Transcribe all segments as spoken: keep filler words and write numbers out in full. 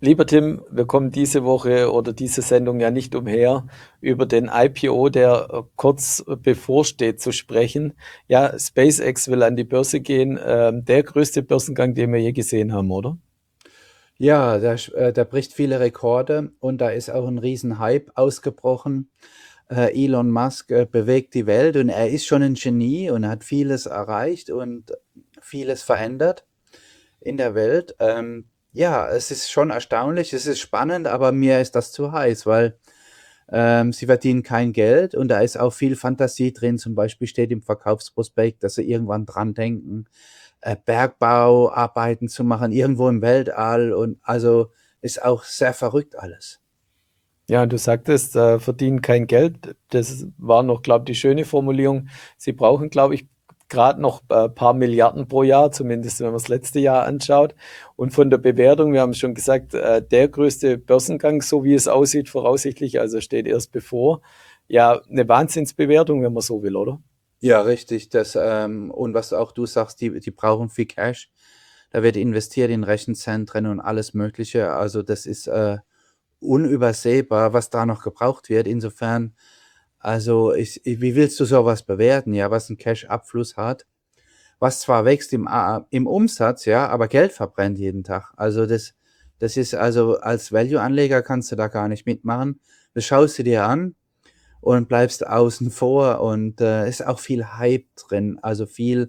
Lieber Tim, wir kommen diese Woche oder diese Sendung ja nicht umher, über den I P O, der äh, kurz bevorsteht, zu sprechen. Ja, SpaceX will an die Börse gehen. Ähm, der größte Börsengang, den wir je gesehen haben, oder? Ja, der, sch- äh, der bricht viele Rekorde und da ist auch ein Riesen-Hype ausgebrochen. Äh, Elon Musk äh, bewegt die Welt und er ist schon ein Genie und hat vieles erreicht und vieles verändert in der Welt. Ähm, ja, es ist schon erstaunlich, es ist spannend, aber mir ist das zu heiß, weil ähm, sie verdienen kein Geld und da ist auch viel Fantasie drin. Zum Beispiel steht im Verkaufsprospekt, dass sie irgendwann dran denken, äh, Bergbauarbeiten zu machen, irgendwo im Weltall. Und also ist auch sehr verrückt alles. Ja, du sagtest, äh, verdienen kein Geld. Das war noch, glaube ich, die schöne Formulierung. Sie brauchen, glaube ich, gerade noch ein paar Milliarden pro Jahr, zumindest wenn man das letzte Jahr anschaut. Und von der Bewertung, wir haben schon gesagt, äh, der größte Börsengang, so wie es aussieht, voraussichtlich, also steht erst bevor. Ja, eine Wahnsinnsbewertung, wenn man so will, oder? Ja, richtig. Das, ähm, und was auch du sagst, die, die brauchen viel Cash. Da wird investiert in Rechenzentren und alles Mögliche. Also das ist äh, unübersehbar, was da noch gebraucht wird. Insofern, also ich, ich, wie willst du sowas bewerten, ja, was ein Cash-Abfluss hat? Was zwar wächst im, A- im Umsatz, ja, aber Geld verbrennt jeden Tag. Also das, das ist also als Value-Anleger kannst du da gar nicht mitmachen. Das schaust du dir an und bleibst außen vor und äh, ist auch viel Hype drin, also viel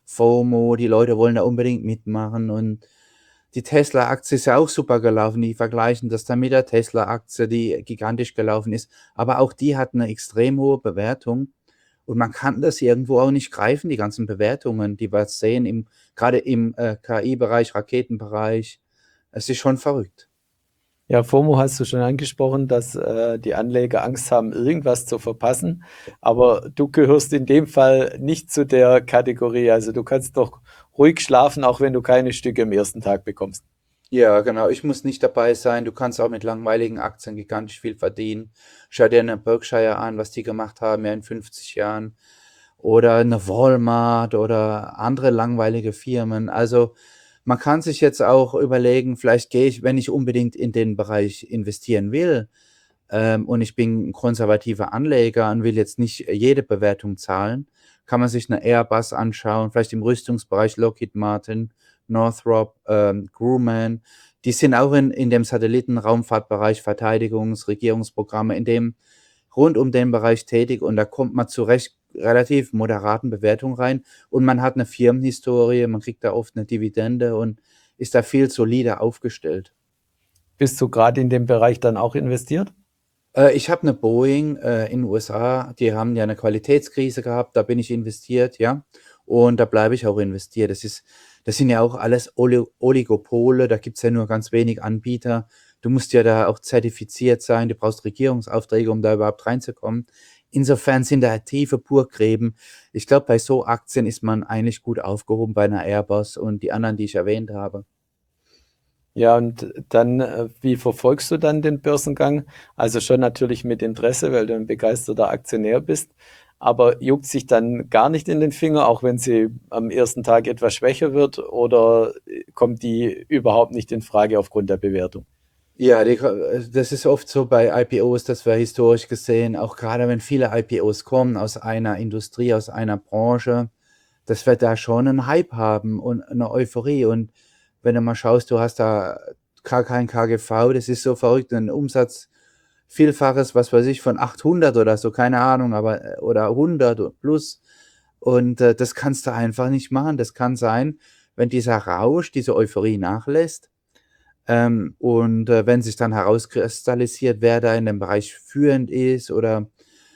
FOMO, die Leute wollen da unbedingt mitmachen und die Tesla-Aktie ist ja auch super gelaufen. Die vergleichen das dann mit der Tesla-Aktie, die gigantisch gelaufen ist. Aber auch die hat eine extrem hohe Bewertung. Und man kann das irgendwo auch nicht greifen, die ganzen Bewertungen, die wir sehen, im, gerade im äh, K I-Bereich, Raketenbereich. Es ist schon verrückt. Ja, FOMO hast du schon angesprochen, dass äh, die Anleger Angst haben, irgendwas zu verpassen. Aber du gehörst in dem Fall nicht zu der Kategorie. Also du kannst doch ruhig schlafen, auch wenn du keine Stücke am ersten Tag bekommst. Ja, genau. Ich muss nicht dabei sein. Du kannst auch mit langweiligen Aktien gigantisch viel verdienen. Schau dir eine Berkshire an, was die gemacht haben ja in fünfzig Jahren. Oder eine Walmart oder andere langweilige Firmen. Also man kann sich jetzt auch überlegen, vielleicht gehe ich, wenn ich unbedingt in den Bereich investieren will, ähm, und ich bin ein konservativer Anleger und will jetzt nicht jede Bewertung zahlen, kann man sich eine Airbus anschauen, vielleicht im Rüstungsbereich Lockheed Martin, Northrop, ähm, Grumman. Die sind auch in, in dem Satellitenraumfahrtbereich, Verteidigungs-, Regierungsprogramme, in dem rund um den Bereich tätig und da kommt man zu recht relativ moderaten Bewertungen rein und man hat eine Firmenhistorie, man kriegt da oft eine Dividende und ist da viel solider aufgestellt. Bist du gerade in dem Bereich dann auch investiert? Äh, ich habe eine Boeing äh, in den U S A, die haben ja eine Qualitätskrise gehabt, da bin ich investiert, ja, und da bleibe ich auch investiert. Das ist, das sind ja auch alles Oli Oligopole, da gibt's ja nur ganz wenig Anbieter. Du musst ja da auch zertifiziert sein, du brauchst Regierungsaufträge, um da überhaupt reinzukommen. Insofern sind da tiefe Burggräben. Ich glaube, bei so Aktien ist man eigentlich gut aufgehoben bei einer Airbus und die anderen, die ich erwähnt habe. Ja, und dann, äh, wie verfolgst du dann den Börsengang? Also schon natürlich mit Interesse, weil du ein begeisterter Aktionär bist, aber juckt sich dann gar nicht in den Finger, auch wenn sie am ersten Tag etwas schwächer wird, oder äh, kommt die überhaupt nicht in Frage aufgrund der Bewertung? Ja, die, das ist oft so bei I P Os, dass wir historisch gesehen, auch gerade wenn viele I P Os kommen aus einer Industrie, aus einer Branche, dass wir da schon einen Hype haben und eine Euphorie. Und wenn du mal schaust, du hast da gar kein K G V, das ist so verrückt, ein Umsatz Vielfaches, was weiß ich, von achthundert oder so, keine Ahnung, aber äh, oder hundert plus. Und äh, das kannst du einfach nicht machen. Das kann sein, wenn dieser Rausch, diese Euphorie nachlässt, ähm, und äh, wenn sich dann herauskristallisiert, wer da in dem Bereich führend ist oder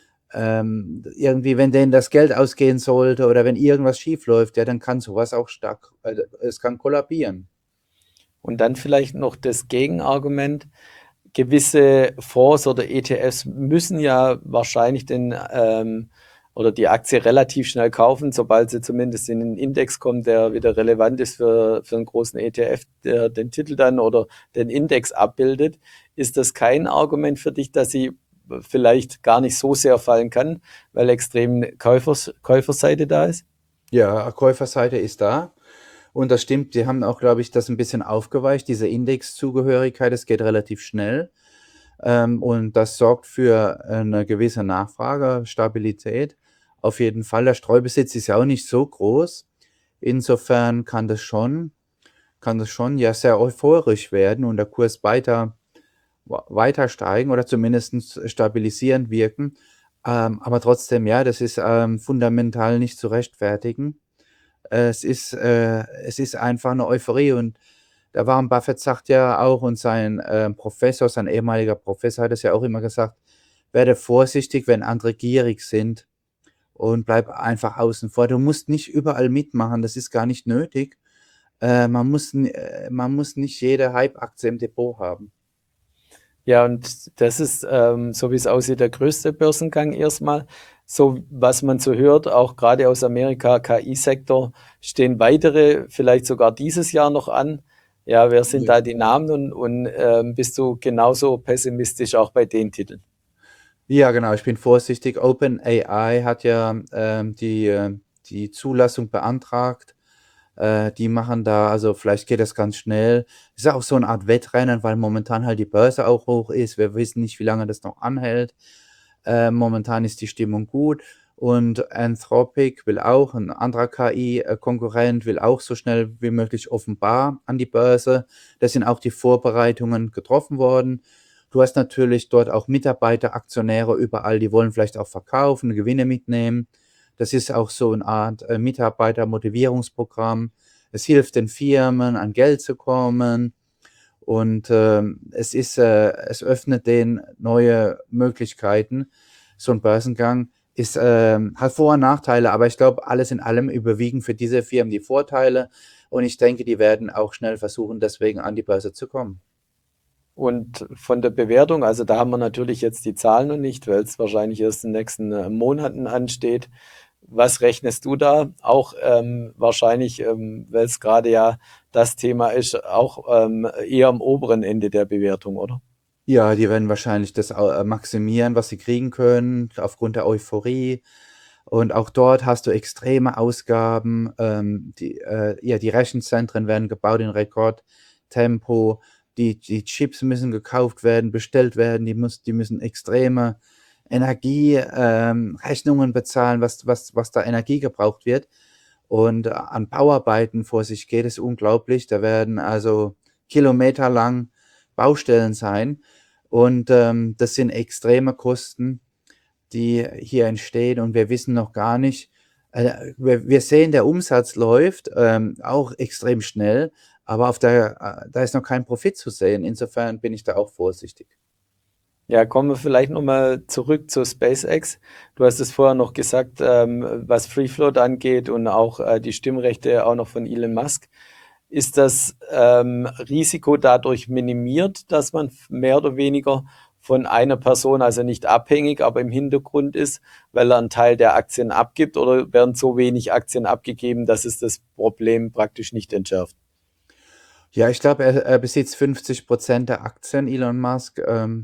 ähm, irgendwie, wenn denen das Geld ausgehen sollte oder wenn irgendwas schief läuft, ja, dann kann sowas auch stark, äh, es kann kollabieren. Und dann vielleicht noch das Gegenargument. Gewisse Fonds oder E T Fs müssen ja wahrscheinlich den ähm, oder die Aktie relativ schnell kaufen, sobald sie zumindest in den Index kommt, der wieder relevant ist für, für einen großen E T F, der den Titel dann oder den Index abbildet. Ist das kein Argument für dich, dass sie vielleicht gar nicht so sehr fallen kann, weil extrem Käufers, Käuferseite da ist? Ja, Käuferseite ist da. Und das stimmt, die haben auch, glaube ich, das ein bisschen aufgeweicht, diese Indexzugehörigkeit, das geht relativ schnell. Ähm, und das sorgt für eine gewisse Nachfragestabilität. Auf jeden Fall. Der Streubesitz ist ja auch nicht so groß. Insofern kann das schon, kann das schon ja sehr euphorisch werden und der Kurs weiter, weiter steigen oder zumindest stabilisierend wirken. Ähm, aber trotzdem, ja, das ist ähm, fundamental nicht zu rechtfertigen. Äh, Es ist, äh, es ist einfach eine Euphorie und der Warren Buffett sagt ja auch und sein ähm, Professor, sein ehemaliger Professor hat es ja auch immer gesagt, werde vorsichtig, wenn andere gierig sind und bleib einfach außen vor. Du musst nicht überall mitmachen, das ist gar nicht nötig. Äh, man muss, n- äh, man muss nicht jede Hype-Aktie im Depot haben. Ja, und das ist, ähm, so wie es aussieht, der größte Börsengang erstmal. So, was man so hört, auch gerade aus Amerika, K I-Sektor, stehen weitere, vielleicht sogar dieses Jahr noch an. Ja, wer sind Ja. da die Namen und, und ähm, bist du genauso pessimistisch auch bei den Titeln? Ja, genau, ich bin vorsichtig. OpenAI hat ja ähm, die, äh, die Zulassung beantragt. Äh, die machen da, also vielleicht geht das ganz schnell. Ist auch so eine Art Wettrennen, weil momentan halt die Börse auch hoch ist. Wir wissen nicht, wie lange das noch anhält. Äh, momentan ist die Stimmung gut. Und Anthropic will auch, ein anderer K I-Konkurrent, will auch so schnell wie möglich offenbar an die Börse. Da sind auch die Vorbereitungen getroffen worden. Du hast natürlich dort auch Mitarbeiter, Aktionäre überall, die wollen vielleicht auch verkaufen, Gewinne mitnehmen. Das ist auch so eine Art äh, Mitarbeitermotivierungsprogramm. Es hilft den Firmen, an Geld zu kommen und ähm, es ist, äh, es öffnet denen neue Möglichkeiten. So ein Börsengang ist, ähm, hat Vor- und Nachteile, aber ich glaube, alles in allem überwiegen für diese Firmen die Vorteile und ich denke, die werden auch schnell versuchen, deswegen an die Börse zu kommen. Und von der Bewertung, also da haben wir natürlich jetzt die Zahlen noch nicht, weil es wahrscheinlich erst in den nächsten äh, Monaten ansteht. Was rechnest du da? Auch ähm, wahrscheinlich, ähm, weil es gerade ja das Thema ist, auch ähm, eher am oberen Ende der Bewertung, oder? Ja, die werden wahrscheinlich das au- äh, maximieren, was sie kriegen können, aufgrund der Euphorie. Und auch dort hast du extreme Ausgaben. Ähm, die, äh, ja, die Rechenzentren werden gebaut in Rekordtempo. Die, die Chips müssen gekauft werden, bestellt werden. Die, muss, die müssen extreme Energierechnungen ähm, Rechnungen bezahlen, was, was, was da Energie gebraucht wird. Und äh, an Bauarbeiten vor sich geht es unglaublich. Da werden also kilometerlang Baustellen sein. Und ähm, das sind extreme Kosten, die hier entstehen. Und wir wissen noch gar nicht, äh, wir, wir sehen, der Umsatz läuft ähm, auch extrem schnell, aber auf der, äh, da ist noch kein Profit zu sehen. Insofern bin ich da auch vorsichtig. Ja, kommen wir vielleicht nochmal zurück zu SpaceX. Du hast es vorher noch gesagt, ähm, was Free Float angeht und auch äh, die Stimmrechte auch noch von Elon Musk. Ist das ähm, Risiko dadurch minimiert, dass man mehr oder weniger von einer Person, also nicht abhängig, aber im Hintergrund ist, weil er einen Teil der Aktien abgibt, oder werden so wenig Aktien abgegeben, dass es das Problem praktisch nicht entschärft? Ja, ich glaube, er, er besitzt fünfzig Prozent der Aktien, Elon Musk. Ähm,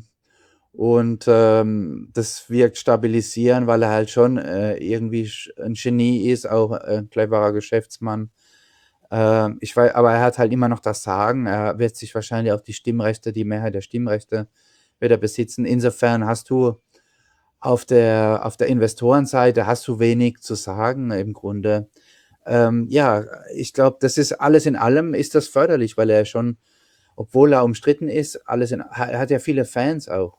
und ähm, das wirkt stabilisieren, weil er halt schon äh, irgendwie sch- ein Genie ist, auch äh, ein cleverer Geschäftsmann. Ähm, ich weiß, aber er hat halt immer noch das Sagen. Er wird sich wahrscheinlich auch die Stimmrechte, die Mehrheit der Stimmrechte wird er besitzen. Insofern hast du auf der, auf der Investorenseite hast du wenig zu sagen im Grunde. Ähm, ja, ich glaube, das ist alles in allem ist das förderlich, weil er schon, obwohl er umstritten ist, alles in, er hat ja viele Fans auch.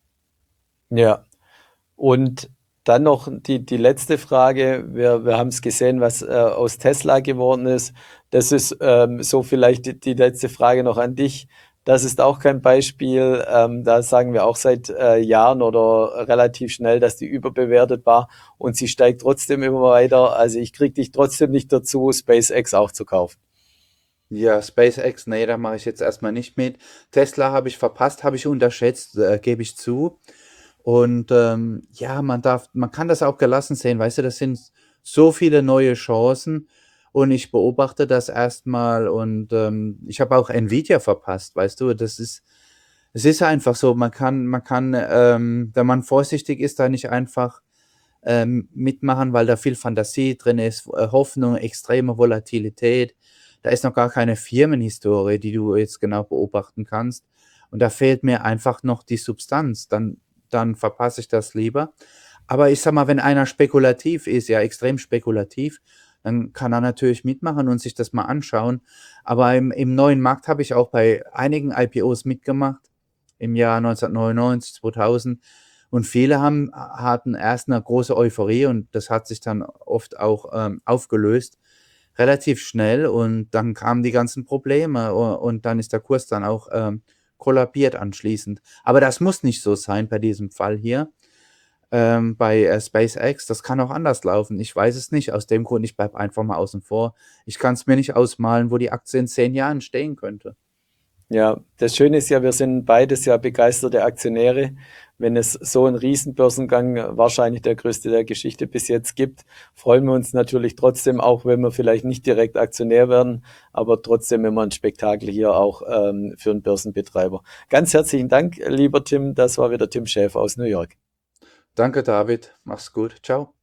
Ja. Und dann noch die, die letzte Frage. Wir, wir haben es gesehen, was äh, aus Tesla geworden ist. Das ist ähm, so vielleicht die, die letzte Frage noch an dich. Das ist auch kein Beispiel. Ähm, da sagen wir auch seit äh, Jahren oder relativ schnell, dass die überbewertet war und sie steigt trotzdem immer weiter. Also ich kriege dich trotzdem nicht dazu, SpaceX auch zu kaufen. Ja, SpaceX, nee, da mache ich jetzt erstmal nicht mit. Tesla habe ich verpasst, habe ich unterschätzt, äh, gebe ich zu. Und ähm, ja, man darf, man kann das auch gelassen sehen, weißt du, das sind so viele neue Chancen und ich beobachte das erstmal und ähm, ich habe auch Nvidia verpasst, weißt du, das ist, es ist einfach so, man kann, man kann, ähm, wenn man vorsichtig ist, da nicht einfach ähm, mitmachen, weil da viel Fantasie drin ist, äh, Hoffnung, extreme Volatilität. Da ist noch gar keine Firmenhistorie, die du jetzt genau beobachten kannst. Und da fehlt mir einfach noch die Substanz. Dann, dann verpasse ich das lieber. Aber ich sag mal, wenn einer spekulativ ist, ja extrem spekulativ, dann kann er natürlich mitmachen und sich das mal anschauen. Aber im, im neuen Markt habe ich auch bei einigen I P Os mitgemacht, im Jahr neunzehnhundertneunundneunzig, zweitausend. Und viele haben, hatten erst eine große Euphorie und das hat sich dann oft auch ähm, aufgelöst, relativ schnell. Und dann kamen die ganzen Probleme u- und dann ist der Kurs dann auch ähm, kollabiert anschließend. Aber das muss nicht so sein bei diesem Fall hier ähm, bei äh, SpaceX. Das kann auch anders laufen. Ich weiß es nicht. Aus dem Grund, ich bleibe einfach mal außen vor. Ich kann es mir nicht ausmalen, wo die Aktie in zehn Jahren stehen könnte. Ja, das Schöne ist ja, wir sind beides ja begeisterte Aktionäre. Wenn es so einen Riesenbörsengang, äh, wahrscheinlich der größte der Geschichte bis jetzt gibt, freuen wir uns natürlich trotzdem, auch wenn wir vielleicht nicht direkt Aktionär werden, aber trotzdem immer ein Spektakel hier auch ähm, für einen Börsenbetreiber. Ganz herzlichen Dank, lieber Tim. Das war wieder Tim Schäfer aus New York. Danke, David. Mach's gut. Ciao.